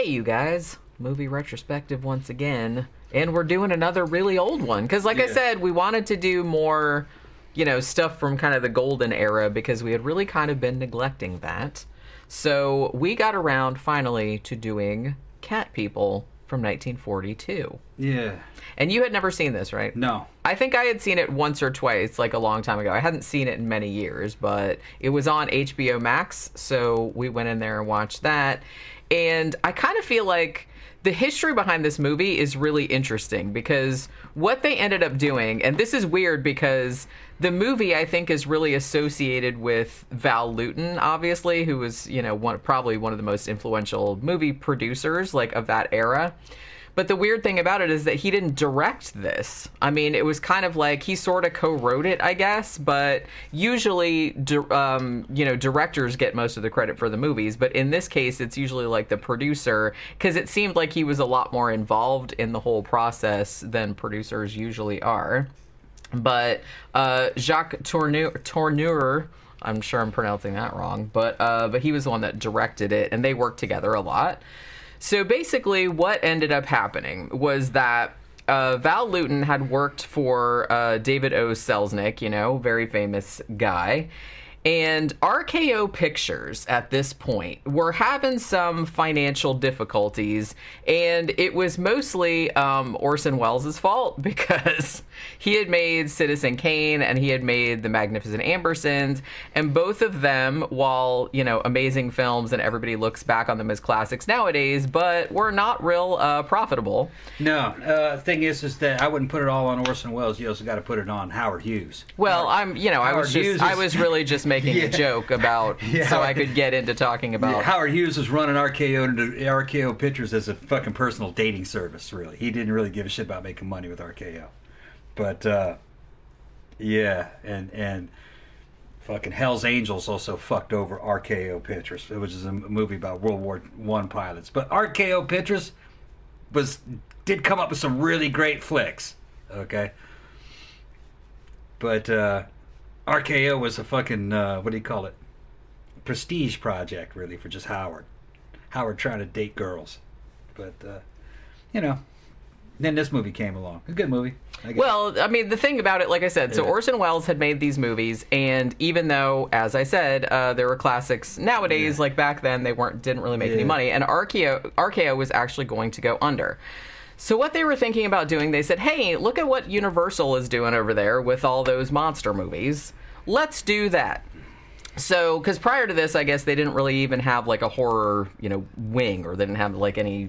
Hey, you guys. Movie retrospective once again. And we're doing another really old one. Because, like I said, we wanted to do more, stuff from kind of the golden era because we had really kind of been neglecting that. So we got around, finally, to doing Cat People from 1942. Yeah. And you had never seen this, right? No. I think I had seen it once or twice, like a long time ago. I hadn't seen it in many years, but it was on HBO Max, so we went in there and watched that. And I kind of feel like the history behind this movie is really interesting because what they ended up doing, and this is weird because the movie, I think, is really associated with Val Lewton, obviously, who was, probably one of the most influential movie producers, of that era. But the weird thing about it is that he didn't direct this. I mean, it was kind of like he sort of co-wrote it, I guess, but usually, directors get most of the credit for the movies. But in this case, it's usually like the producer, because it seemed like he was a lot more involved in the whole process than producers usually are. But Jacques Tourneur, I'm sure I'm pronouncing that wrong, but he was the one that directed it, and they worked together a lot. So basically what ended up happening was that Val Lewton had worked for David O. Selznick, very famous guy. And RKO Pictures, at this point, were having some financial difficulties, and it was mostly Orson Welles' fault because he had made Citizen Kane and he had made The Magnificent Ambersons, and both of them, while, amazing films and everybody looks back on them as classics nowadays, but were not real profitable. No, the thing is that I wouldn't put it all on Orson Welles. You also got to put it on Howard Hughes. Well, I was really just making a joke about so I could get into talking about. Yeah, Howard Hughes was running RKO Pictures as a fucking personal dating service. Really, he didn't really give a shit about making money with RKO. But and fucking Hell's Angels also fucked over RKO Pictures, which is a movie about World War I pilots. But RKO Pictures did come up with some really great flicks. Okay, but RKO was a fucking, what do you call it? Prestige project, really, for just Howard. Howard trying to date girls. But, then this movie came along. A good movie, I guess. Well, I mean, the thing about it, like I said, so Orson Welles had made these movies, and even though, as I said, there were classics nowadays, like back then, they didn't really make any money, and RKO was actually going to go under. So what they were thinking about doing, they said, hey, look at what Universal is doing over there with all those monster movies. Let's do that. So, because prior to this, I guess they didn't really even have a horror, wing, or they didn't have any,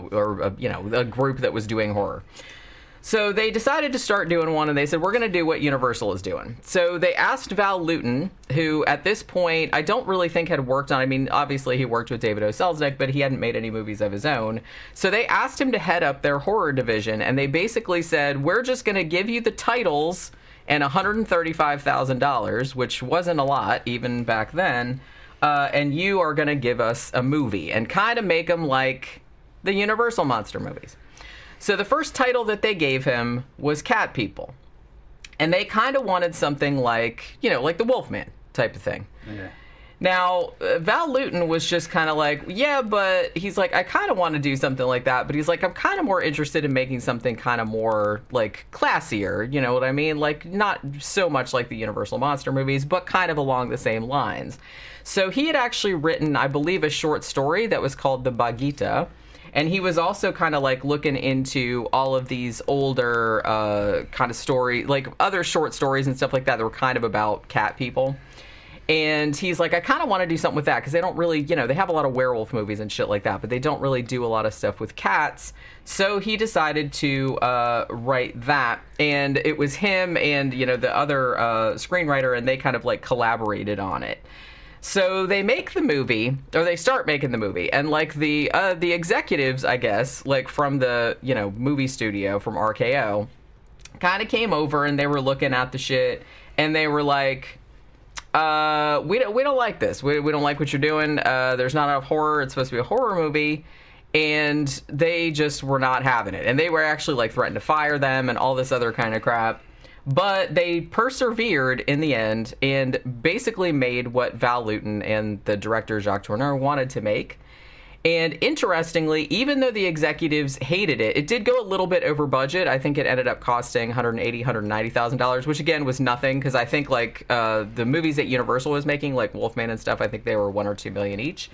a group that was doing horror. So they decided to start doing one, and they said, we're going to do what Universal is doing. So they asked Val Lewton, who at this point, I don't really think had worked on, obviously he worked with David O. Selznick, but he hadn't made any movies of his own. So they asked him to head up their horror division, and they basically said, we're just going to give you the titles and $135,000, which wasn't a lot even back then, and you are going to give us a movie and kind of make them like the Universal monster movies. So the first title that they gave him was Cat People. And they kind of wanted something like the Wolfman type of thing. Yeah. Now, Val Lewton was just kind of like, yeah, but he's like, I kind of want to do something like that. But he's like, I'm kind of more interested in making something kind of more, classier. You know what I mean? Not so much like the Universal monster movies, but kind of along the same lines. So he had actually written, I believe, a short story that was called The Baguita. And he was also kind of looking into all of these older kind of story, other short stories and stuff like that were kind of about cat people. And he's like, I kind of want to do something with that because they don't really, they have a lot of werewolf movies and shit like that, but they don't really do a lot of stuff with cats. So he decided to write that. And it was him and, the other screenwriter, and they kind of collaborated on it. So they make the movie, or they start making the movie, and the executives, I guess, from the movie studio from RKO, kind of came over and they were looking at the shit, and they were like, we don't like this. We don't like what you're doing. There's not enough horror. It's supposed to be a horror movie. And they just were not having it. And they were actually threatened to fire them and all this other kind of crap. But they persevered in the end and basically made what Val Lewton and the director Jacques Tourneur wanted to make. And interestingly, even though the executives hated it, it did go a little bit over budget. I think it ended up costing $180,000, $190,000, which again was nothing because I think like the movies that Universal was making, like Wolfman and stuff, I think they were $1 or $2 million each.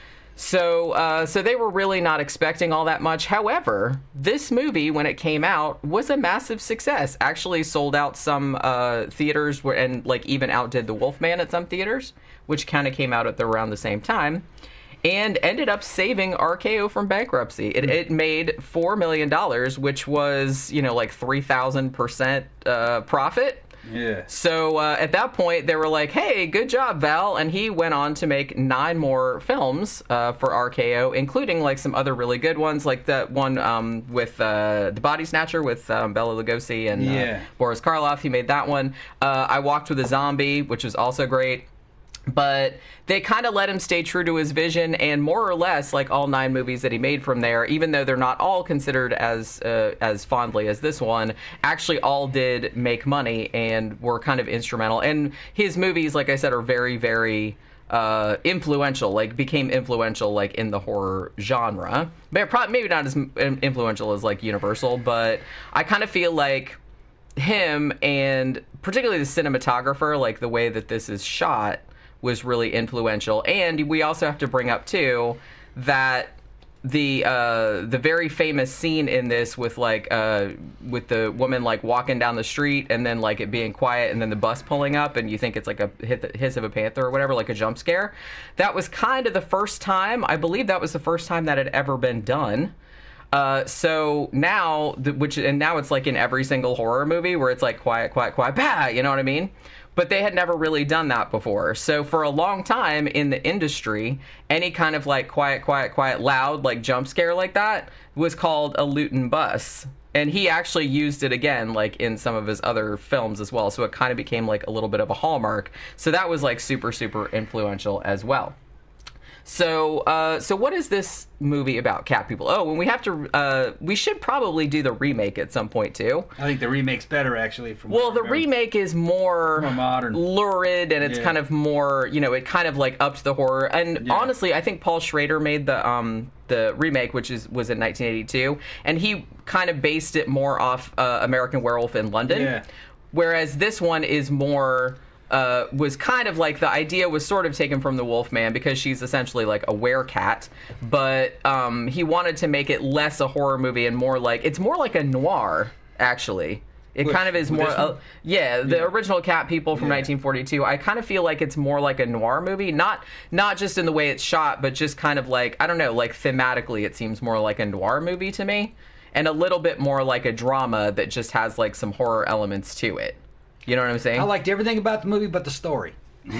So they were really not expecting all that much. However, this movie, when it came out, was a massive success. Actually sold out some theaters and like even outdid The Wolfman at some theaters, which kind of came out at around the same time, and ended up saving RKO from bankruptcy. It made $4 million, which was, like 3,000% profit. Yeah. So at that point, they were like, hey, good job, Val. And he went on to make 9 more films for RKO, including like some other really good ones, like that one with The Body Snatcher with Bela Lugosi and Boris Karloff. He made that one. I Walked with a Zombie, which was also great. But they kind of let him stay true to his vision, and more or less, like all 9 movies that he made from there, even though they're not all considered as fondly as this one, actually all did make money and were kind of instrumental. And his movies, like I said, are very, very influential, like became influential like in the horror genre. Maybe not as influential as like Universal, but I kind of feel like him and particularly the cinematographer, like the way that this is shot, was really influential. And we also have to bring up too that the very famous scene in this with with the woman like walking down the street and then like it being quiet and then the bus pulling up and you think it's like a hiss of a panther or whatever, like a jump scare. That was kind of the first time, I believe that was the first time that had ever been done. So now, now it's like in every single horror movie where it's like quiet, quiet, quiet, bah, you know what I mean? But they had never really done that before. So for a long time in the industry, any kind of like quiet, quiet, quiet, loud, like jump scare like that was called a Luton bus. And he actually used it again, like in some of his other films as well. So it kind of became like a little bit of a hallmark. So that was like super, super influential as well. So what is this movie about, Cat People? Oh, and we should probably do the remake at some point too. I think the remake's better actually. The remake is more modern, lurid, and it's kind of more, it kind of like upped the horror. And honestly, I think Paul Schrader made the remake, which was in 1982, and he kind of based it more off American Werewolf in London. Yeah. Whereas this one is more. Was kind of like the idea was sort of taken from the Wolfman because she's essentially like a werecat, but he wanted to make it less a horror movie and more like it's more like a noir actually. It kind of is more the original Cat People from 1942. I kind of feel like it's more like a noir movie, not just in the way it's shot, but just kind of like, I don't know, like thematically it seems more like a noir movie to me, and a little bit more like a drama that just has like some horror elements to it. You know what I'm saying? I liked everything about the movie but the story.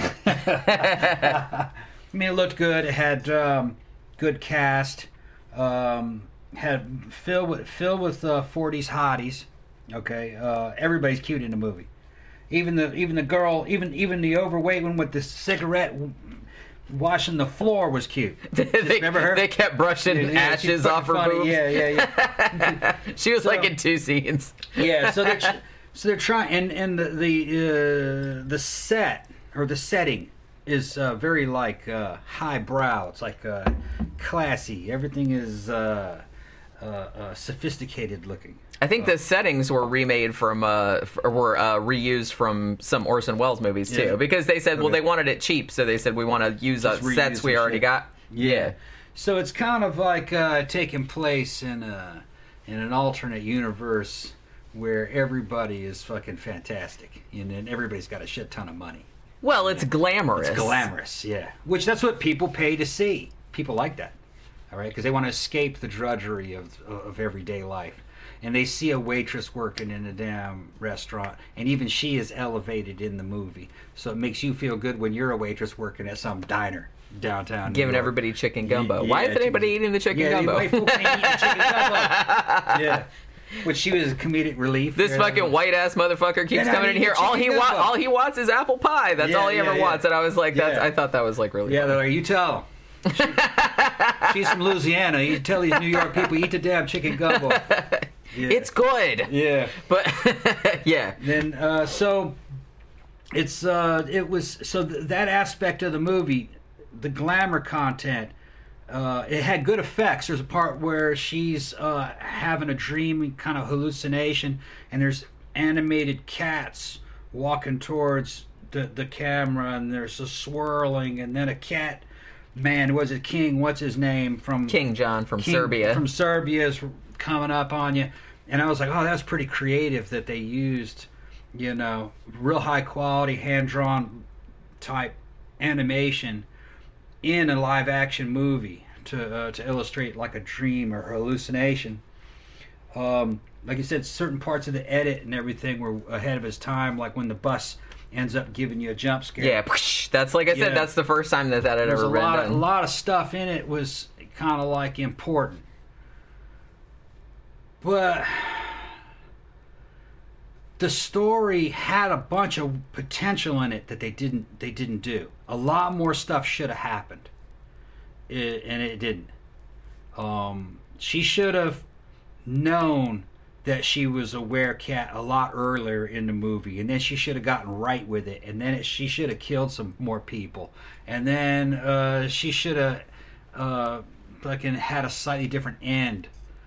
I mean, it looked good. It had good cast. Had filled with 40s hotties. Okay, everybody's cute in the movie. Even the girl, even the overweight one with the cigarette washing the floor was cute. Remember her? They kept brushing ashes off her boobs. Yeah. She was like in 2 scenes. Yeah, so they're trying, and the set or the setting is very like highbrow. It's like classy. Everything is sophisticated looking. I think the settings were remade from reused from some Orson Welles movies too, because they said, well, they wanted it cheap, so they said we want to use sets we already got. Yeah. So it's kind of like taking place in an alternate universe where everybody is fucking fantastic, and then everybody's got a shit ton of money. Well, it's glamorous. It's glamorous, yeah. Which that's what people pay to see. People like that, all right, because they want to escape the drudgery of everyday life. And they see a waitress working in a damn restaurant, and even she is elevated in the movie. So it makes you feel good when you're a waitress working at some diner downtown. Giving everybody chicken gumbo. Why isn't anybody eating the chicken gumbo? White folks ain't eating chicken gumbo. Yeah. Which she was a comedic relief. This fucking white ass motherfucker keeps coming in here. All he wants is apple pie. That's all he ever wants. And I was like, I thought that was like really. Yeah, they're like, you tell him. She's from Louisiana. You tell these New York people, eat the damn chicken gumbo. Yeah. It's good. Yeah, but yeah. Then so it's that aspect of the movie, the glamour content. it had good effects. There's a part where she's having a dream kind of hallucination, and there's animated cats walking towards the camera, and there's a swirling, and then a cat man, was it King? What's his name? From King John from Serbia. From Serbia is coming up on you. And I was like, oh, that's pretty creative that they used, real high quality, hand-drawn type animation in a live-action movie to illustrate like a dream or hallucination. Like you said, certain parts of the edit and everything were ahead of his time, like when the bus ends up giving you a jump scare. Yeah, that's like I said, that's the first time that had ever been done. A lot of stuff in it was kind of like important. But the story had a bunch of potential in it that they didn't do. A lot more stuff should have happened, and it didn't. She should have known that she was a werecat a lot earlier in the movie, and then she should have gotten right with it, and then she should have killed some more people, and then she should have fucking had a slightly different end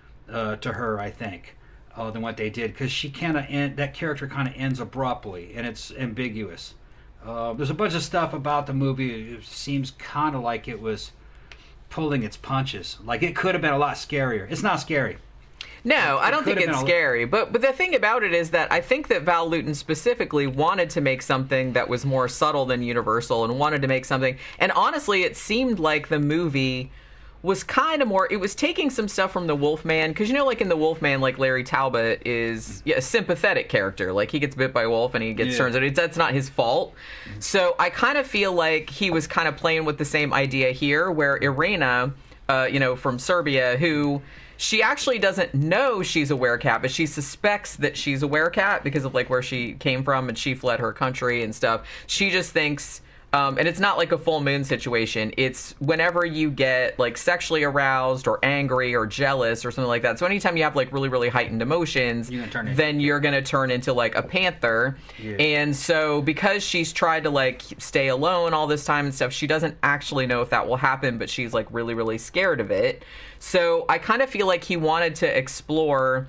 to her, I think, than what they did, because she that character kind of ends abruptly, and it's ambiguous. There's a bunch of stuff about the movie. It seems kind of like it was pulling its punches. Like it could have been a lot scarier. It's not scary. No, I don't think it's scary. But the thing about it is that I think that Val Lewton specifically wanted to make something that was more subtle than Universal, and wanted to make something. And honestly, it seemed like the movie was kind of more, it was taking some stuff from the Wolfman, because like in the Wolfman, like Larry Talbot is a sympathetic character. Like he gets bit by a wolf and he gets turned. That's not his fault. So I kind of feel like he was kind of playing with the same idea here, where Irena, from Serbia, who she actually doesn't know she's a werecat, but she suspects that she's a werecat because of like where she came from, and she fled her country and stuff. She just thinks, and it's not like a full moon situation. It's whenever you get like sexually aroused or angry or jealous or something like that. So anytime you have like really, really heightened emotions, then you're going to turn into like a panther. Yeah. And so because she's tried to like stay alone all this time and stuff, she doesn't actually know if that will happen, but she's like really, really scared of it. So I kind of feel like he wanted to explore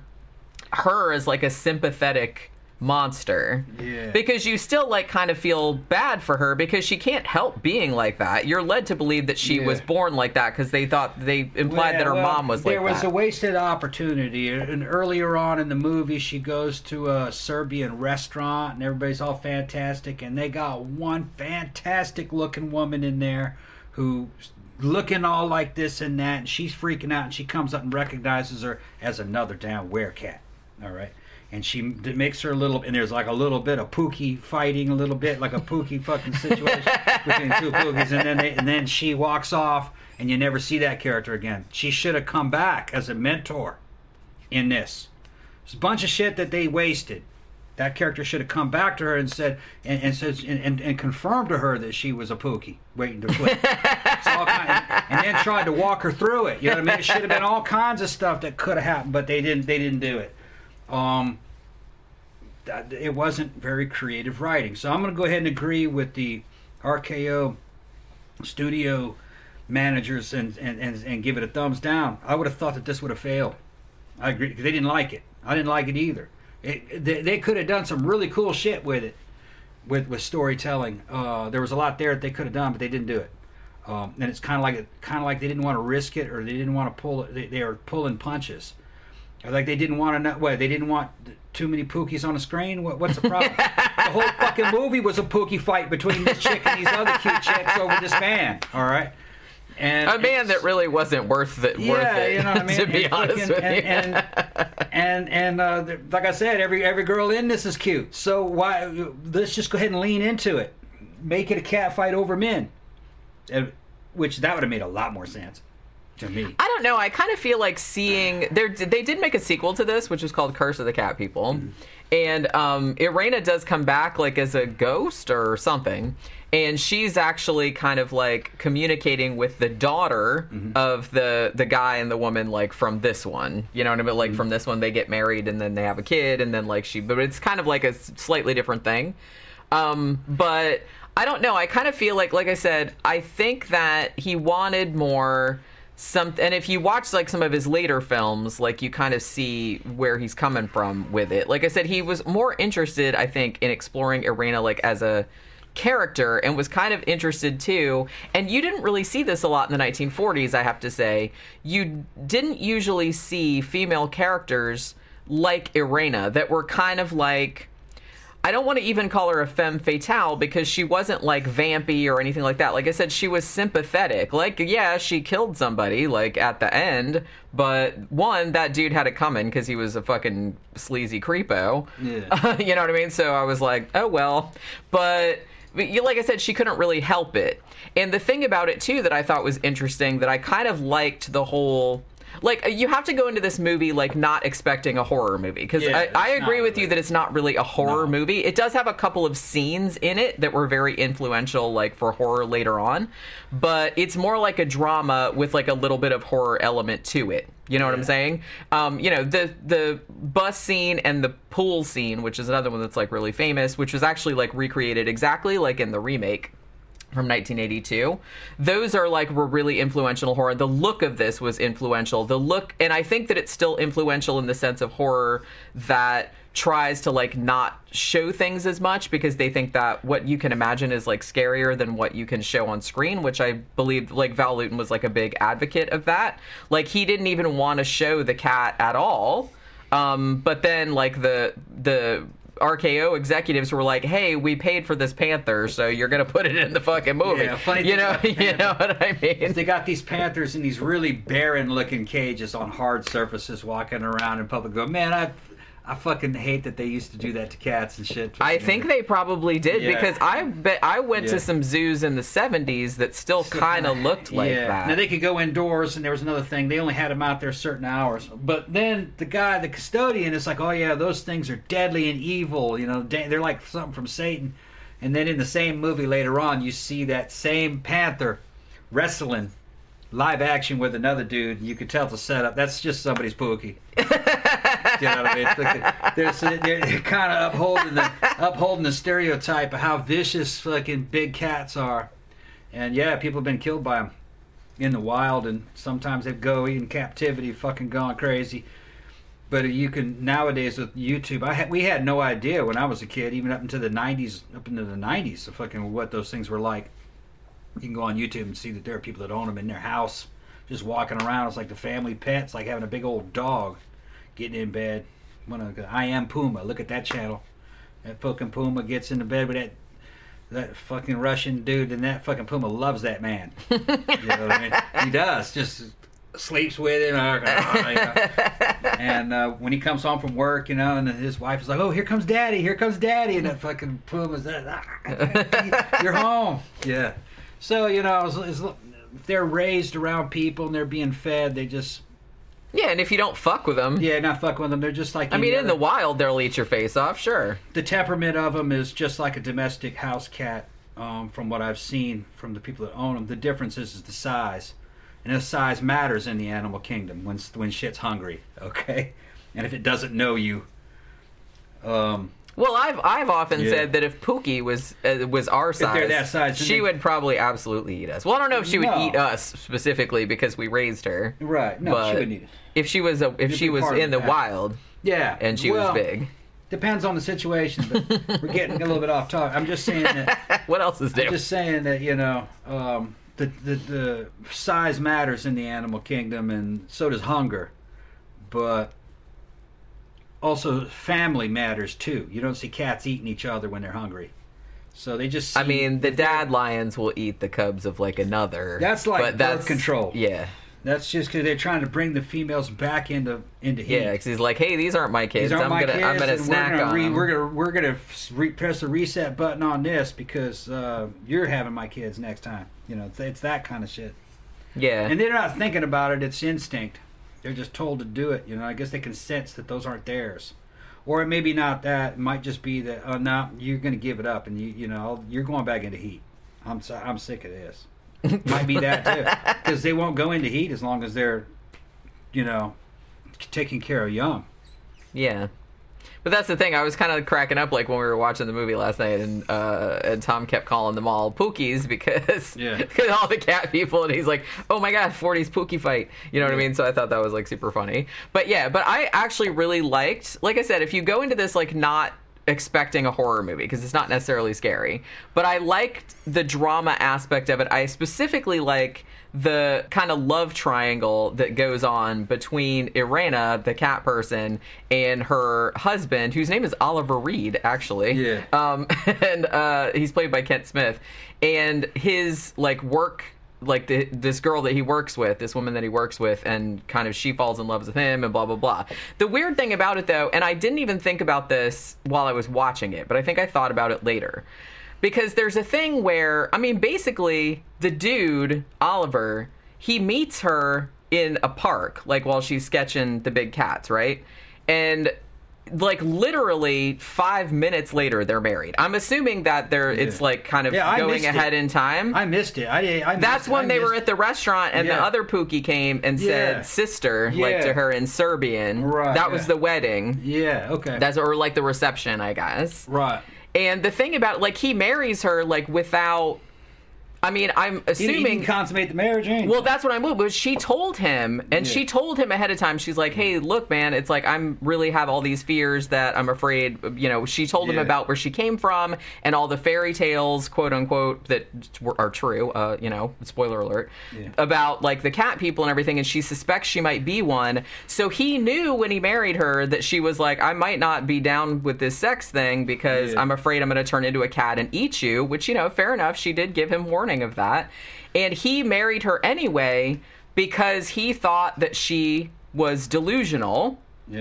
her as like a sympathetic monster, because you still like kind of feel bad for her, because she can't help being like that. You're led to believe that she was born like that, because they implied that her mom was like that. There was a wasted opportunity. And earlier on in the movie, she goes to a Serbian restaurant and everybody's all fantastic, and they got one fantastic looking woman in there who looking all like this and that, and she's freaking out, and she comes up and recognizes her as another damn werecat. All right. And she makes her a little, and there's like a little bit of Pookie fighting, a little bit like a Pookie fucking situation between two Pookies, and then she walks off, and you never see that character again. She should have come back as a mentor in this. There's a bunch of shit that they wasted. That character should have come back to her and said, and confirmed to her that she was a Pookie waiting to quit. And then tried to walk her through it. You know what I mean? It should have been all kinds of stuff that could have happened, but they didn't do it. It wasn't very creative writing. So I'm going to go ahead and agree with the RKO studio managers and give it a thumbs down. I would have thought that this would have failed. I agree, because they didn't like it. I didn't like it either. They could have done some really cool shit with it, with storytelling. There was a lot there that they could have done, but they didn't do it. And it's kind of like they didn't want to risk it, or they didn't want to pull it. They were pulling punches. Like they didn't want to know. What, they didn't want too many Pookies on the screen? What's the problem? The whole fucking movie was a Pookie fight between this chick and these other cute chicks over this man. All right, and a man that really wasn't worth it. You know what I mean? To be honest with you. And like I said, every girl in this is cute. So why? Let's just go ahead and lean into it. Make it a cat fight over men, which that would have made a lot more sense. To me. I don't know. I kind of feel like seeing they did make a sequel to this, which was called Curse of the Cat People, and Irena does come back like as a ghost or something, and she's actually kind of like communicating with the daughter of the guy and the woman, like from this one. You know what I mean? Like from this one, they get married and then they have a kid, and then like but it's kind of like a slightly different thing. But I don't know. I kind of feel like I said, I think that he wanted more and if you watch like some of his later films, like you kind of see where he's coming from with it. Like I said, he was more interested, I think, in exploring Irena like as a character, and was kind of interested too. And you didn't really see this a lot in the 1940s, I have to say. You didn't usually see female characters like Irena that were kind of like, I don't want to even call her a femme fatale, because she wasn't like vampy or anything like that. Like I said, she was sympathetic. Like, yeah, she killed somebody like at the end, but one, that dude had it coming because he was a fucking sleazy creepo. Yeah. You know what I mean? So I was like, oh well. But like I said, she couldn't really help it. And the thing about it too that I thought was interesting, that I kind of liked the whole, like, you have to go into this movie like not expecting a horror movie, because I agree with you that it's not really a horror movie. It does have a couple of scenes in it that were very influential, like for horror later on, but it's more like a drama with like a little bit of horror element to it. You know what I'm saying? You know, the bus scene and the pool scene, which is another one that's like really famous, which was actually like recreated exactly like in the remake from 1982. Those are like were really influential horror. The look of this was influential. The look, and I think that it's still influential in the sense of horror that tries to like not show things as much, because they think that what you can imagine is like scarier than what you can show on screen, which I believe like Val Lewton was like a big advocate of that. Like he didn't even want to show the cat at all. But then like the RKO executives were like, hey, we paid for this panther, so you're gonna put it in the fucking movie. Yeah, funny you know what I mean? They got these panthers in these really barren looking cages on hard surfaces walking around in public. Go, man, I fucking hate that they used to do that to cats and shit. I think they probably did, because I bet I went to some zoos in the 70s that still kind of looked like that. Now they could go indoors, and there was another thing. They only had them out there certain hours. But then the custodian is like, oh yeah, those things are deadly and evil. You know, they're like something from Satan. And then in the same movie later on, you see that same panther wrestling live action with another dude. You could tell it's a setup. That's just somebody's pookie. You know what I mean? They're kind of upholding the stereotype of how vicious fucking big cats are. And yeah, people have been killed by them in the wild, and sometimes they go in captivity, fucking gone crazy. But you can nowadays with YouTube, we had no idea when I was a kid, even up into the 90s, of fucking what those things were like. You can go on YouTube and see that there are people that own them in their house, just walking around. It's like the family pets, like having a big old dog. Getting in bed. I Am Puma. Look at that channel. That fucking Puma gets into bed with that fucking Russian dude, and that fucking Puma loves that man. You know what I mean? He does. Just sleeps with him. And when he comes home from work, you know, and his wife is like, oh, here comes daddy. And that fucking Puma's you're home. Yeah. So, you know, if they're raised around people and they're being fed, they just... Yeah, and if you don't fuck with them... Yeah, not fuck with them. They're just like... I mean, in the wild, they'll eat your face off, sure. The temperament of them is just like a domestic house cat, from what I've seen from the people that own them. The difference is the size. And the size matters in the animal kingdom when shit's hungry, okay? And if it doesn't know you... Well, I've often said that if Pookie was our size, if they're that size, she would probably absolutely eat us. Well, I don't know if she would eat us specifically because we raised her. Right. No, she wouldn't eat us. If she was in the wild, and she was big. Depends on the situation, but we're getting a little bit off topic. I'm just saying that. What else is there? I'm just saying that, you know, the size matters in the animal kingdom, and so does hunger, but also family matters too. You don't see cats eating each other when they're hungry. So they just... I mean, the dad lions will eat the cubs of like another. That's like birth control. Yeah. That's just because they're trying to bring the females back into heat. Yeah, because he's like, hey, these aren't my kids. I'm gonna snack on them. We're gonna press the reset button on this because you're having my kids next time. You know, it's that kind of shit. Yeah. And they're not thinking about it. It's instinct. They're just told to do it. You know, I guess they can sense that those aren't theirs. Or it may be not that. It might just be that, oh, no, you're going to give it up, and you know, you're going back into heat. I'm sick of this. Might be that too, because they won't go into heat as long as they're, you know, taking care of young. Yeah. But that's the thing. I was kind of cracking up like when we were watching the movie last night, and Tom kept calling them all Pookies because all the cat people, and he's like, "Oh my god, 40s Pookie fight." You know what I mean? So I thought that was like super funny. But yeah, but I actually really liked. Like I said, if you go into this like not expecting a horror movie because it's not necessarily scary, but I liked the drama aspect of it. I specifically like the kind of love triangle that goes on between Irena, the cat person, and her husband, whose name is Oliver Reed, actually. Yeah. And he's played by Kent Smith, and his like work. Like this girl that he works with, this woman that he works with, and kind of she falls in love with him and blah, blah, blah. The weird thing about it, though, and I didn't even think about this while I was watching it, but I think I thought about it later. Because there's a thing where, I mean, basically, the dude, Oliver, he meets her in a park, like while she's sketching the big cats, right? And like literally 5 minutes later they're married. I'm assuming that it's like kind of going ahead in time. I missed it. That's when they were at the restaurant and the other Pookie came and said sister like to her in Serbian. Right. That was the wedding. Yeah, okay. That's or like the reception, I guess. Right. And the thing about like he marries her like without I mean, I'm assuming... He didn't consummate the marriage, ain't Well, that's what I'm moving. But she told him, and she told him ahead of time, she's like, hey, look, man, it's like, I'm really have all these fears that I'm afraid, you know, she told him about where she came from and all the fairy tales, quote unquote, that are true, you know, spoiler alert, about like the cat people and everything, and she suspects she might be one. So he knew when he married her that she was like, I might not be down with this sex thing because I'm afraid I'm going to turn into a cat and eat you, which, you know, fair enough. She did give him warning of that, and he married her anyway because he thought that she was delusional.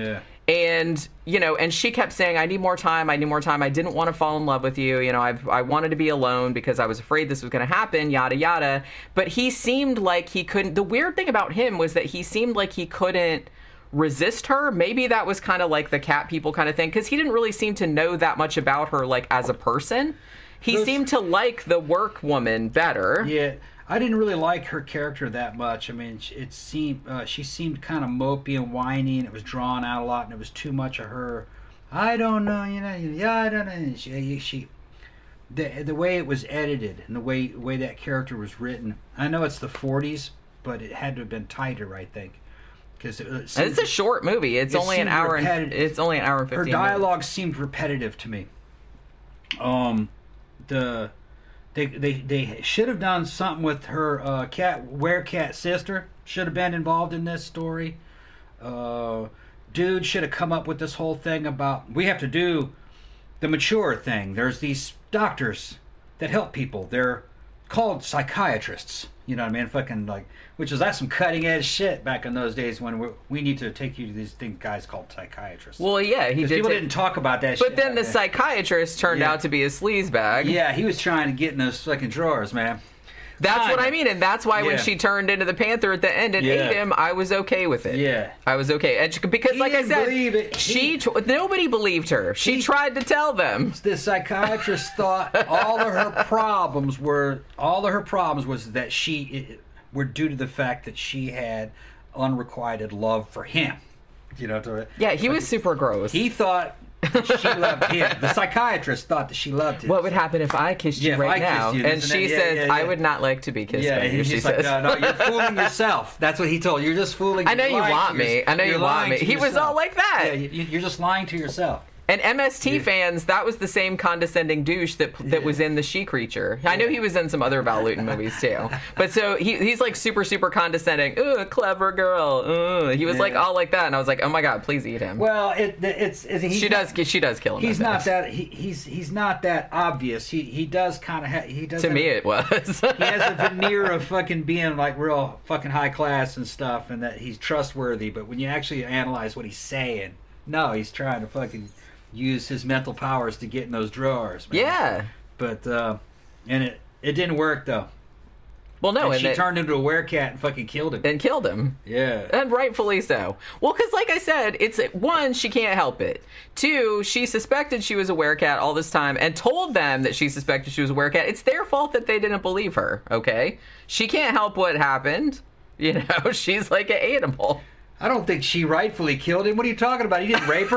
And you know, and she kept saying, I need more time, I didn't want to fall in love with you, you know, I wanted to be alone because I was afraid this was going to happen, yada yada. But he seemed like he couldn't. The weird thing about him was that he seemed like he couldn't resist her. Maybe that was kind of like the cat people kind of thing, because he didn't really seem to know that much about her like as a person. He seemed to like the work woman better. Yeah, I didn't really like her character that much. I mean, it seemed she seemed kind of mopey and whiny, and it was drawn out a lot, and it was too much of her. I don't know, you know, yeah, I don't know. The way it was edited and the way that character was written. I know it's the 40s, but it had to have been tighter, I think. Because it's a short movie. It's only an hour and 15 Her dialogue seemed repetitive to me. They should have done something with her werecat sister. Should have been involved in this story. Dude should have come up with this whole thing about we have to do the mature thing. There's these doctors that help people. They're called psychiatrists. You know what I mean? Fucking like, that's some cutting edge shit back in those days when we need to take you to these guys called psychiatrists. Well, yeah, he did. People didn't talk about that shit. But then the psychiatrist turned out to be a sleazebag. Yeah, he was trying to get in those fucking drawers, man. That's what I mean, and that's why when she turned into the panther at the end and ate him, I was okay with it. Yeah, I was okay, and because, like I said, nobody believed her. She tried to tell them. The psychiatrist thought all of her problems was that she were due to the fact that she had unrequited love for him. You know, he was super gross. He thought she loved him. The psychiatrist thought that she loved him. What would happen if I kissed you right now? And she says, I would not like to be kissed by you. She says, no, you're fooling yourself. That's what he told you. You're just fooling. I know you want me. I know you want me. He was all like that. Yeah, you're just lying to yourself. And MST fans, that was the same condescending douche that was in The She Creature. I know he was in some other Val Lewton movies too. But so he's like super, super condescending. Ooh, clever girl. Ooh. He was like all like that, and I was like, oh my god, please eat him. Well, she does kill him. He's not that he's not that obvious. He does kind of he does. To me, it was. He has a veneer of fucking being like real fucking high class and stuff, and that he's trustworthy. But when you actually analyze what he's saying, no, he's trying to fucking use his mental powers to get in those drawers, man. Yeah. But and it didn't work though. Well, no, and she turned into a werecat and fucking killed him. Yeah. And rightfully so. Well, because like I said, it's one, she can't help it. Two, she suspected she was a werecat all this time and told them that she suspected she was a werecat. It's their fault that they didn't believe her, okay? She can't help what happened. You know, she's like an animal. I don't think she rightfully killed him. What are you talking about? He didn't rape her?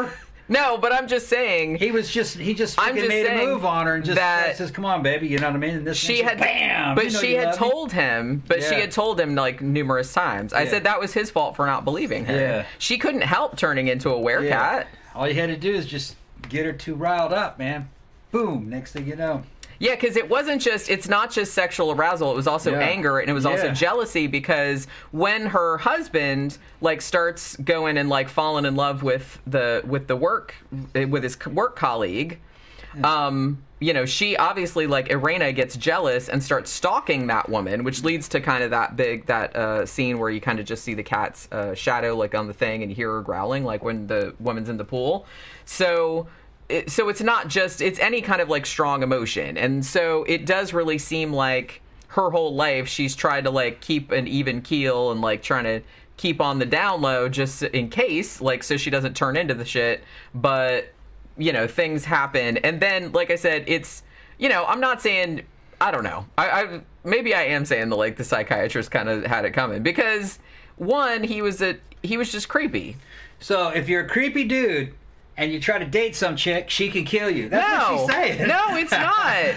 No, but I'm just saying he just I'm fucking just made a saying move on her and just that says, "Come on, baby," you know what I mean? And this she had, bam, but you know she you had love me. told him, but she Yeah. had told him like numerous times. I Yeah. said that was his fault for not believing her. Yeah. She couldn't help turning into a werecat. Yeah. All you had to do is just get her too riled up, man. Boom. Next thing you know. Yeah, because it's not just sexual arousal. It was also Yeah. anger, and it was also Yeah. jealousy, because when her husband like starts going and like falling in love with his work colleague, you know, she obviously, like, Irena gets jealous and starts stalking that woman, which leads to kind of that scene where you kind of just see the cat's shadow like on the thing, and you hear her growling like when the woman's in the pool. So it's not just, it's any kind of like strong emotion. And so it does really seem like her whole life she's tried to like keep an even keel and like trying to keep on the down low just in case, like, so she doesn't turn into the shit. But, you know, things happen. And then, like I said, it's, you know, I'm not saying, I don't know. Maybe I am saying the psychiatrist kind of had it coming, because one, he was just creepy. So if you're a creepy dude and you try to date some chick, she can kill you. That's what she's saying. No, it's not.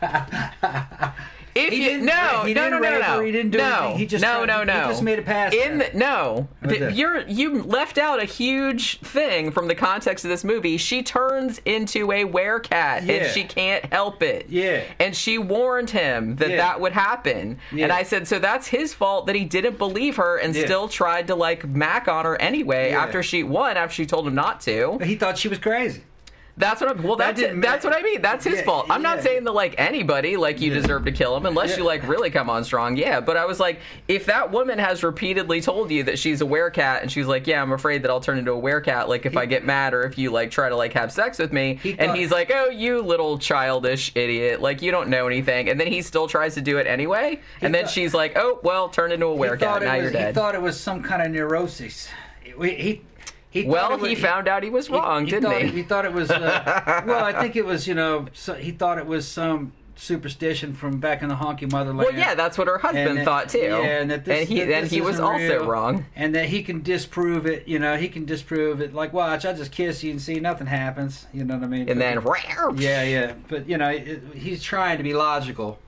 If He you didn't- no, he no, didn't no, no, rape her, no, he didn't do no, anything. He just no, tried- no, he no. just made a pass In at the, no, What's that? you left out a huge thing from the context of this movie. She turns into a werecat, Yeah. and she can't help it. Yeah. And she warned him that Yeah. that would happen. Yeah. And I said, so that's his fault that he didn't believe her and Yeah. still tried to like mac on her anyway Yeah. after she told him not to. He thought she was crazy. That's what that's what I mean. That's his Yeah, fault. I'm not yeah. saying that like anybody like you Yeah. deserve to kill him unless Yeah. you like really come on strong. Yeah, but I was like, if that woman has repeatedly told you that she's a werecat and she's like, yeah, I'm afraid that I'll turn into a werecat like if I get mad or if you like try to like have sex with me, and he's like, oh, you little childish idiot, like you don't know anything, and then he still tries to do it anyway, and then she's like, oh, well, turn into a werecat, now you're dead. He thought it was some kind of neurosis. He found out he was wrong, didn't he? He thought it was. Well, I think it was. You know, he thought it was some superstition from back in the honky motherland. Well, yeah, that's what her husband thought too. Yeah, and that this he was isn't also real, wrong. and that he can disprove it. You know, he can disprove it. Like, watch, I just kiss you and see nothing happens. You know what I mean? And then, yeah. But you know, he's trying to be logical.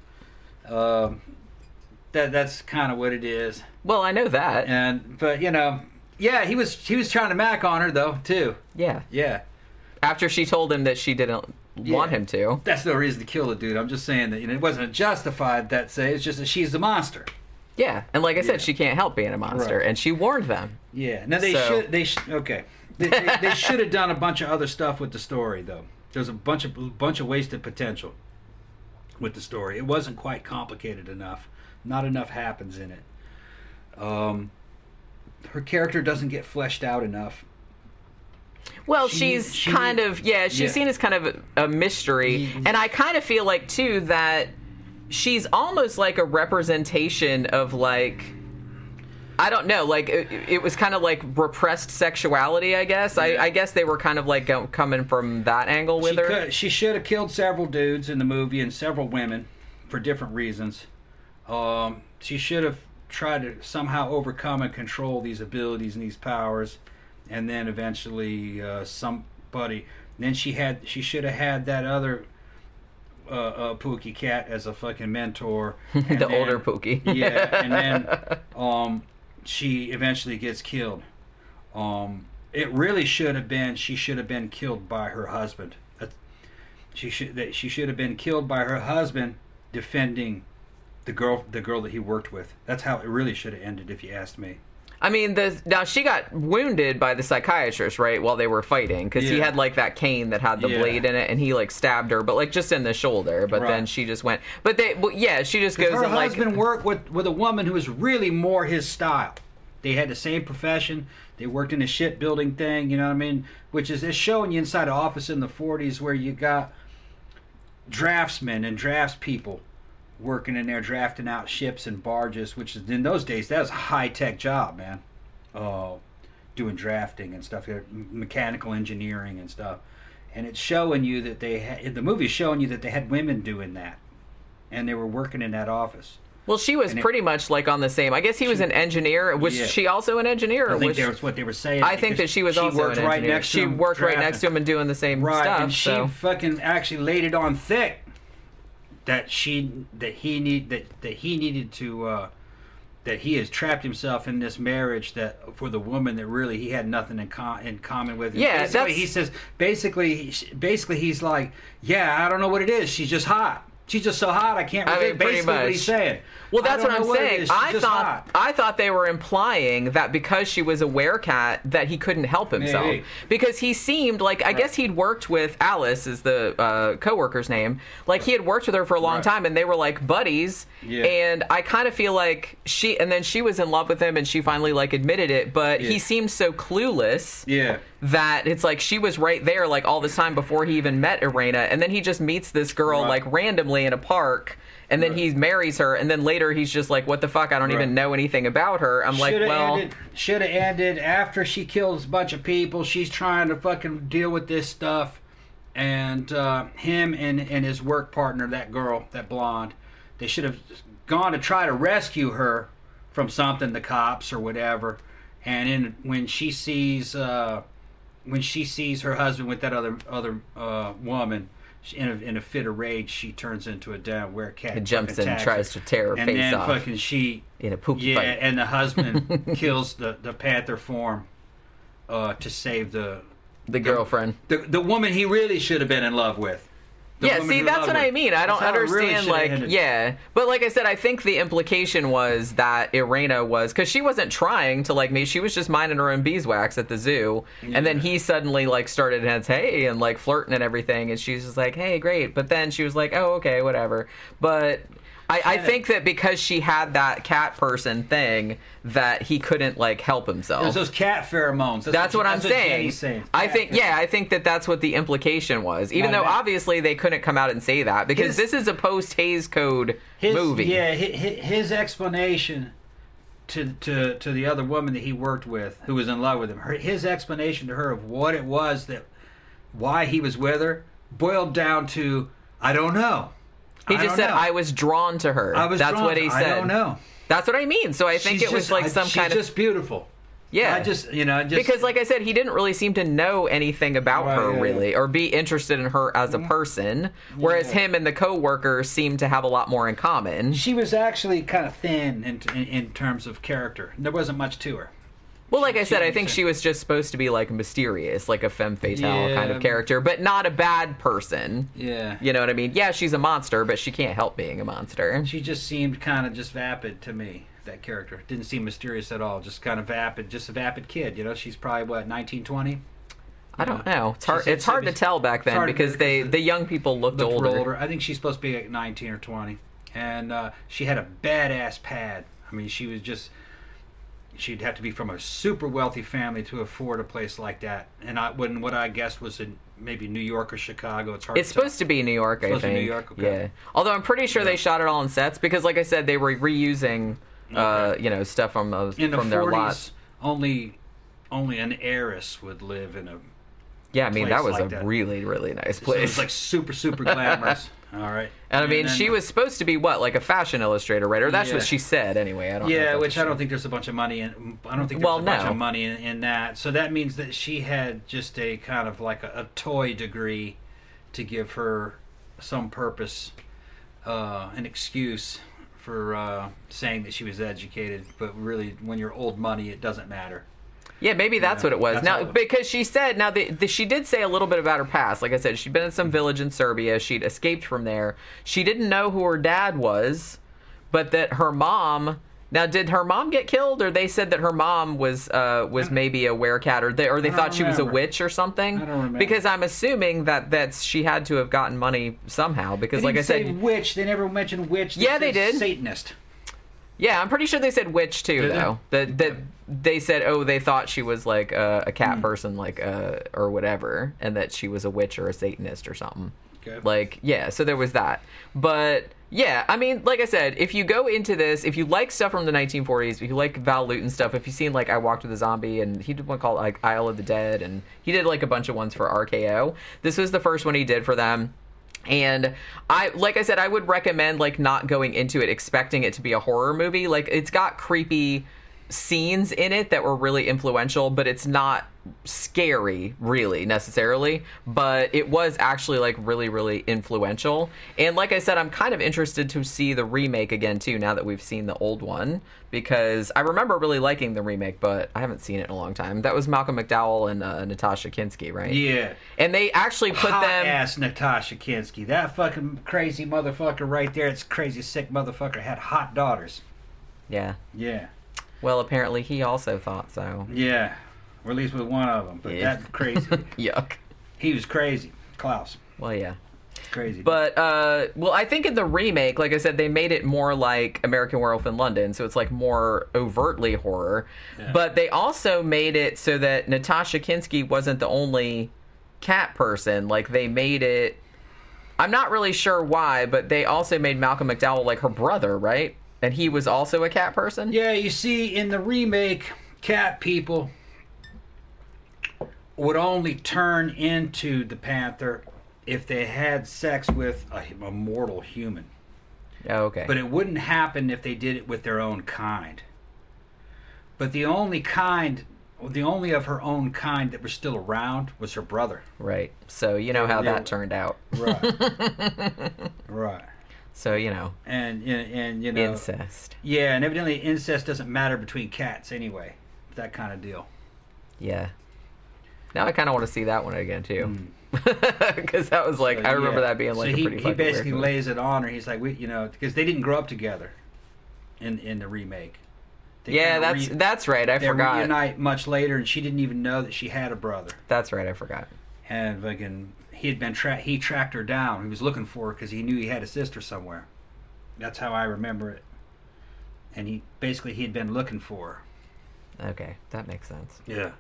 That's kind of what it is. Well, I know that. But you know. Yeah, he was trying to mac on her though too. Yeah. Yeah. After she told him that she didn't want him to. That's no reason to kill the dude. I'm just saying that it wasn't justified that say. It's just that she's the monster. Yeah, and like I said, she can't help being a monster, Right. and she warned them. Yeah. Now they okay. They should have done a bunch of other stuff with the story though. There's a bunch of wasted potential with the story. It wasn't quite complicated enough. Not enough happens in it. Her character doesn't get fleshed out enough. Well, she's seen as kind of a mystery, and I kind of feel like too that she's almost like a representation of like, I don't know, like it was kind of like repressed sexuality, I guess. Yeah. I guess they were kind of like coming from that angle with her. She should have killed several dudes in the movie and several women for different reasons. She should have tried to somehow overcome and control these abilities and these powers, and then eventually somebody. Then she should have had that other Pookie cat as a fucking mentor. Older Pookie. Yeah, and then she eventually gets killed. It really should have been. She should have been killed by her husband. She should have been killed by her husband defending the girl that he worked with. That's how it really should have ended, if you asked me. I mean, now she got wounded by the psychiatrist, right, while they were fighting, because he had like that cane that had the blade in it, and he like stabbed her, but like just in the shoulder. But then she just went. But she just goes her and like. Her husband worked with a woman who was really more his style. They had the same profession. They worked in a shipbuilding thing. You know what I mean? Which is it's showing you inside an office in the 40s where you got draftsmen and draftspeople working in there drafting out ships and barges, which is in those days that was a high-tech job, man. Doing drafting and stuff, mechanical engineering and stuff, and it's showing you that the movie's showing you that they had women doing that, and they were working in that office. Well, she was pretty much like on the same. I guess he was an engineer. Was she also an engineer? I think that's what they were saying. I think that she was also an engineer. She worked right next to him and doing the same stuff. And she fucking actually laid it on thick that he has trapped himself in this marriage that for the woman that really he had nothing in common with. Yeah, he says basically he's like, yeah, I don't know what it is. She's just hot. She's just so hot I can't relate. Basically what he's saying. Well, that's what I'm saying. I thought they were implying that because she was a werecat that he couldn't help himself. Maybe. Because he seemed like, I guess he'd worked with Alice, is the co-worker's name. Like he had worked with her for a long time and they were like buddies. Yeah. And I kind of feel like she was in love with him and she finally like admitted it, but he seemed so clueless. Yeah. That it's like she was right there like all this time before he even met Irena, and then he just meets this girl like randomly in a park, and then he marries her, and then later he's just like, what the fuck, I don't even know anything about her. I'm like, well, should have ended after she kills a bunch of people. She's trying to fucking deal with this stuff, and him and his work partner, that girl, that blonde, they should have gone to try to rescue her from something, the cops or whatever, and when she sees her husband with that other woman, in a fit of rage, she turns into a damn werecat. And jumps in and tries to tear her face off. And then fucking she... in a poop fight. And the husband kills the panther form to save the girlfriend. The woman he really should have been in love with. See, that's what I mean. I don't understand, But like I said, I think the implication was that Irena was, because she wasn't trying to like me, she was just minding her own beeswax at the zoo, and then he suddenly like started and hey, and like flirting and everything, and she's just like, hey, great, but then she was like, oh, okay, whatever. But I think that because she had that cat person thing, that he couldn't like help himself. There's those cat pheromones. That's what I'm saying. I think that that's what the implication was. Even though obviously they couldn't come out and say that because this is a post-Hays Code movie. Yeah, his explanation to the other woman that he worked with, who was in love with him, his explanation to her of what it was why he was with her, boiled down to, I don't know. He just said, I was drawn to her. That's what he said. I don't know. That's what I mean. So I think it was like some kind of... She's just beautiful. Yeah. Because like I said, he didn't really seem to know anything about her, really, or be interested in her as a person, whereas him and the co-worker seemed to have a lot more in common. She was actually kind of thin in terms of character. There wasn't much to her. Well, like I said, I think she was just supposed to be like mysterious, like a femme fatale kind of character, but not a bad person. Yeah. You know what I mean? Yeah, she's a monster, but she can't help being a monster. She just seemed kind of just vapid to me, that character. Didn't seem mysterious at all, just kind of vapid, just a vapid kid. You know, she's probably, what, 19, 20? I don't know. It's hard to tell back then because the young people looked older. I think she's supposed to be like 19 or 20. And she had a badass pad. I mean, she was just... She'd have to be from a super wealthy family to afford a place like that. And what I guessed was in maybe New York or Chicago. It's supposed to be New York, I think. New York, okay. Yeah. Although I'm pretty sure they shot it all on sets because, like I said, they were reusing, stuff from their lot. Only an heiress would live in a. Yeah, I mean that was a really, really nice place. So it was like super, super glamorous. All right. And I mean, she was supposed to be what, like a fashion illustrator, right? Or that's what she said, anyway. I don't know. Yeah, which I don't think there's a bunch of money in. I don't think there's a bunch of money in that. So that means that she had just a kind of like a toy degree to give her some purpose, an excuse for saying that she was educated. But really, when you're old money, it doesn't matter. Yeah, maybe that's what it was. Now, because she said, she did say a little bit about her past. Like I said, she'd been in some village in Serbia. She'd escaped from there. She didn't know who her dad was, but that her mom... Now, did her mom get killed, or they said that her mom was maybe a werecat, or they thought she was a witch or something? I don't remember. Because I'm assuming that she had to have gotten money somehow. Because, like I said... They didn't say witch. They never mentioned witch. They did. Satanist. Yeah, I'm pretty sure they said witch too, though. That they said, they thought she was like a cat person, like or whatever, and that she was a witch or a Satanist or something. Okay. Like, yeah, so there was that. But yeah, I mean, like I said, if you go into this, if you like stuff from the 1940s, if you like Val Lewton stuff, if you've seen like I Walked with a Zombie, and he did one called like Isle of the Dead, and he did like a bunch of ones for RKO. This was the first one he did for them. And like I said, I would recommend like not going into it expecting it to be a horror movie. Like, it's got creepy scenes in it that were really influential, but it's not scary really necessarily, but it was actually like really, really influential. And like I said, I'm kind of interested to see the remake again too, now that we've seen the old one, because I remember really liking the remake, but I haven't seen it in a long time. That was Malcolm McDowell and Natasha Kinski, right? Yeah. And they actually put Hot them ass Natasha Kinski. That fucking crazy motherfucker right there. It's crazy sick motherfucker had hot daughters. Yeah. Yeah. Well, apparently he also thought so. Yeah. Or at least with one of them. But Yeah. that's crazy. Yuck. He was crazy. Klaus. Well, yeah. Crazy. But, well, I think in the remake, like I said, they made it more like American Werewolf in London, so it's like more overtly horror. Yeah. But they also made it so that Natasha Kinski wasn't the only cat person. Like, they made it... I'm not really sure why, but they also made Malcolm McDowell like her brother, right? And he was also a cat person? Yeah, you see, in the remake, cat people would only turn into the Panther if they had sex with a mortal human. Oh, okay. But it wouldn't happen if they did it with their own kind. But the only of her own kind that was still around was her brother. Right. So, you know how that turned out. Right. Right. So, you know. And you know. Incest. Yeah, and evidently incest doesn't matter between cats anyway. That kind of deal. Yeah. Now I kind of want to see that one again, too. Because that was like, I remember that being like so a pretty he basically weird lays it on her. He's like, because they didn't grow up together in the remake. Yeah, that's right. I forgot. They reunite much later, and she didn't even know that she had a brother. That's right. I forgot. And fucking, he tracked her down. He was looking for her because he knew he had a sister somewhere. That's how I remember it. And he had been looking for her. Okay, that makes sense. Yeah.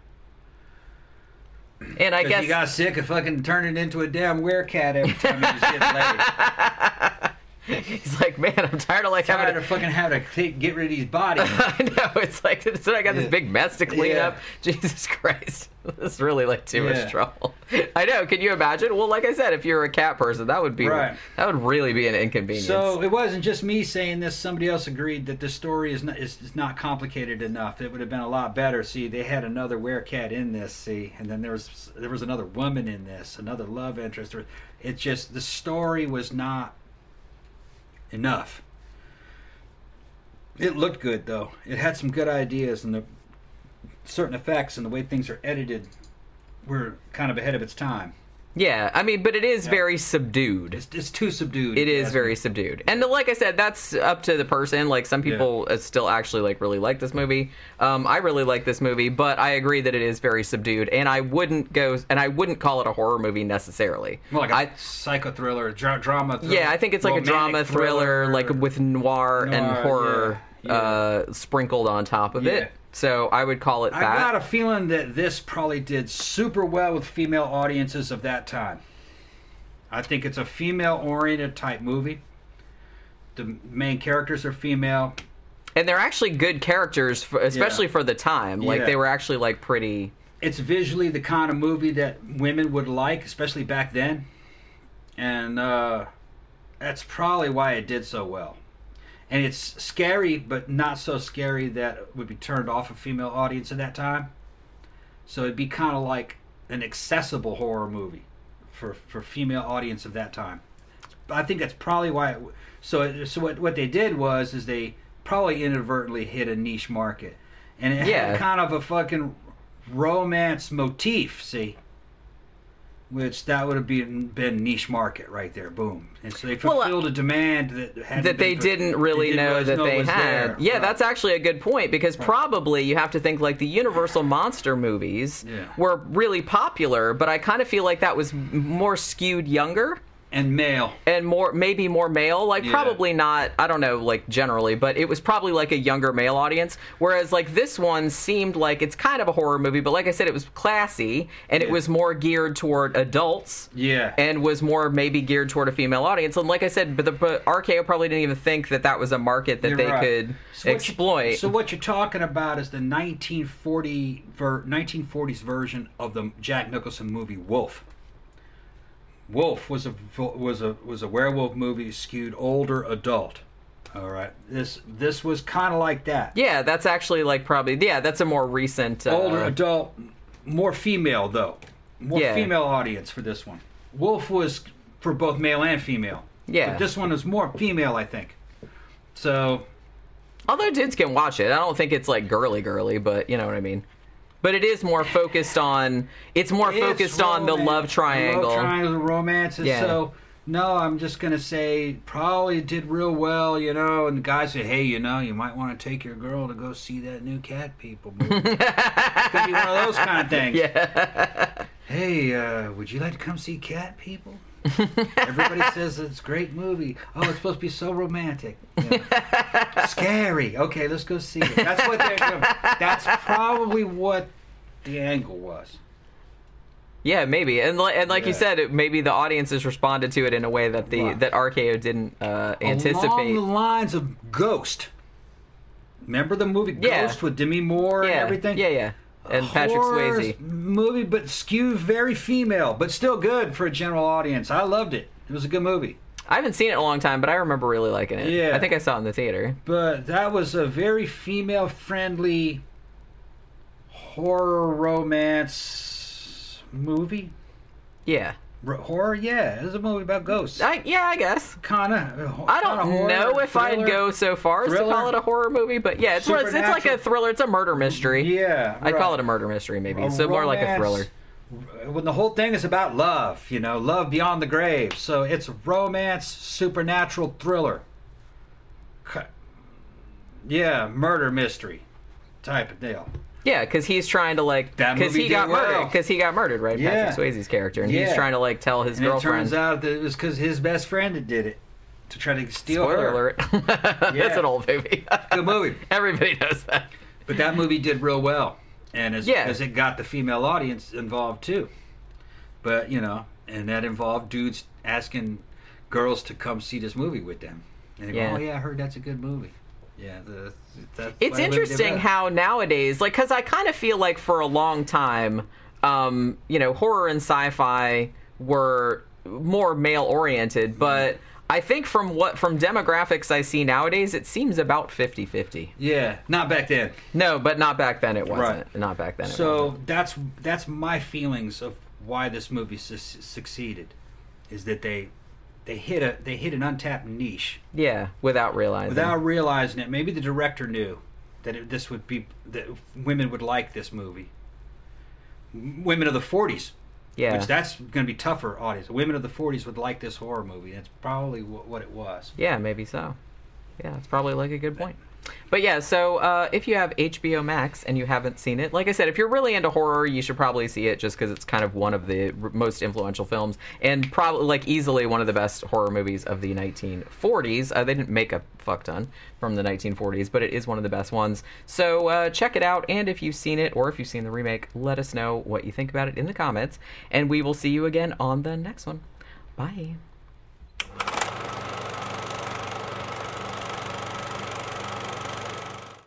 And I guess he got sick of fucking turning into a damn werecat every time he was getting laid. He's like, man, I'm tired of having to get rid of these bodies. I know, it's like, so I got this big mess to clean Yeah. up. Jesus Christ, this is really like too much trouble. I know. Can you imagine? Well, like I said, if you're a cat person, that would be Right. That would really be an inconvenience. So it wasn't just me saying this. Somebody else agreed that this story is not complicated enough. It would have been a lot better. See, they had another werecat in this. See, and then there was another woman in this, another love interest. It's just the story was not enough. It looked good though. It had some good ideas, and the certain effects and the way things are edited were kind of ahead of its time. Yeah, I mean, but it is very subdued. It's too subdued. It is very subdued. And like I said, that's up to the person. Like, some people still actually really like this movie. I really like this movie, but I agree that it is very subdued. And I wouldn't call it a horror movie necessarily. More like a psycho thriller, drama thriller. Yeah, I think it's like a drama thriller, like with noir and horror sprinkled on top of it. So I would call it that. I got a feeling that this probably did super well with female audiences of that time. I think it's a female-oriented type movie. The main characters are female. And they're actually good characters, especially for the time. Like, they were actually, pretty... It's visually the kind of movie that women would like, especially back then. And that's probably why it did so well. And it's scary, but not so scary that it would be turned off a female audience at that time. So it'd be kind of like an accessible horror movie for female audience of that time. But I think that's probably why. What they did is they probably inadvertently hit a niche market, and it had kind of a fucking romance motif. See. Which that would have been niche market right there, boom, and so they fulfilled a demand that they didn't really know that they had. Yeah, that's actually a good point, because probably you have to think like the Universal monster movies were really popular, but I kind of feel like that was more skewed younger. And male. And maybe more male. Probably not, I don't know, generally, but it was probably a younger male audience. Whereas, this one seemed like it's kind of a horror movie, but like I said, it was classy, and it was more geared toward adults. Yeah. And was more maybe geared toward a female audience. And like I said, but RKO probably didn't even think that was a market that they could exploit. So what you're talking about is the 1940s version of the Jack Nicholson movie Wolf. Wolf was a werewolf movie skewed older adult. All right, this was kind of like that. Yeah, that's actually like probably that's a more recent older adult, more female though, more female audience for this one. Wolf was for both male and female. Yeah, but this one is more female, I think. So, although dudes can watch it, I don't think it's like girly, but you know what I mean. But it is more focused on. It's more focused on the love triangle. The love triangle, the romances. Yeah. So no, I'm just gonna say probably did real well, you know. And the guy said, "Hey, you know, you might want to take your girl to go see that new Cat People movie." It's gonna be one of those kind of things. Yeah. Hey, would you like to come see Cat People? Everybody says it's a great movie. Oh, it's supposed to be so romantic. Yeah. Scary. Okay, let's go see it. That's what they're doing. That's probably what the angle was. Yeah, maybe, and like you said, maybe the audiences responded to it in a way that that RKO didn't anticipate. Along the lines of Ghost. Remember the movie Ghost with Demi Moore and everything? Yeah. And Patrick Swayze. Movie, but skewed very female, but still good for a general audience. I loved it. It was a good movie. I haven't seen it in a long time, but I remember really liking it. Yeah. I think I saw it in the theater. But that was a very female-friendly horror romance movie. Yeah. Horror? Yeah. It was a movie about ghosts. I guess. Kind of. I don't know if I'd go so far as to call it a horror movie, but yeah, it's like a thriller. It's a murder mystery. Yeah. I'd call it a murder mystery, maybe. So more like a thriller. When the whole thing is about love, you know, love beyond the grave. So it's a romance, supernatural thriller. Yeah, murder mystery type of deal. Yeah, because he's trying to because he got murdered. Because he got murdered, right? Yeah. Patrick Swayze's character, and he's trying to tell his girlfriend. It turns out that it was because his best friend that did it to try to steal Spoiler her. alert! That's an old movie. Good movie. Everybody knows that. But that movie did real well, and because it got the female audience involved too. But you know, and that involved dudes asking girls to come see this movie with them, and they go, "Oh yeah, I heard that's a good movie." Yeah, it's interesting how nowadays, because I kind of feel like for a long time, horror and sci-fi were more male-oriented, but I think from demographics I see nowadays, it seems about 50-50. Yeah, not back then. No, but not back then it wasn't. Right. Not back then it wasn't. So that's my feelings of why this movie succeeded, is that they hit an untapped niche. Yeah, without realizing it. Maybe the director knew that that women would like this movie. Women of the 40s. Yeah. Which that's going to be tougher audience. Women of the 40s would like this horror movie. That's probably what it was. Yeah, maybe so. Yeah, it's probably like a good point. But yeah, so if you have HBO Max and you haven't seen it, like I said, if you're really into horror, you should probably see it just because it's kind of one of the most influential films and probably easily one of the best horror movies of the 1940s. They didn't make a fuck ton from the 1940s, but it is one of the best ones. So check it out, and if you've seen it or if you've seen the remake, let us know what you think about it in the comments, and we will see you again on the next one. Bye.